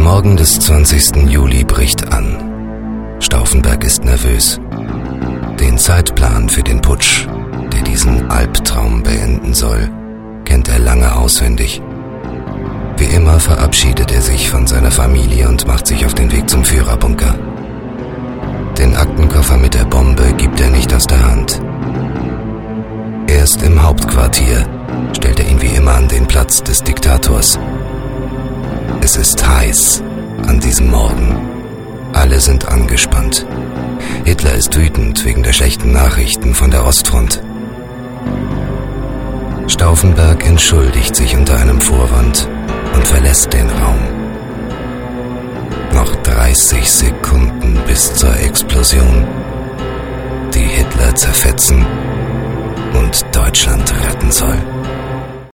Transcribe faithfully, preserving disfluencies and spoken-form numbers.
Morgen des zwanzigsten Juli bricht an. Stauffenberg ist nervös. Den Zeitplan für den Putsch, der diesen Albtraum beenden soll, kennt er lange auswendig. Wie immer verabschiedet er sich von seiner Familie und macht sich auf den Weg zum Führerbunker. Den Aktenkoffer mit der Bombe gibt er nicht aus der Hand. Erst im Hauptquartier stellt er ihn wie immer an den Platz des Diktators. Es ist heiß an diesem Morgen. Alle sind angespannt. Hitler ist wütend wegen der schlechten Nachrichten von der Ostfront. Stauffenberg entschuldigt sich unter einem Vorwand und verlässt den Raum. Noch dreißig Sekunden bis zur Explosion, die Hitler zerfetzen und Deutschland retten soll.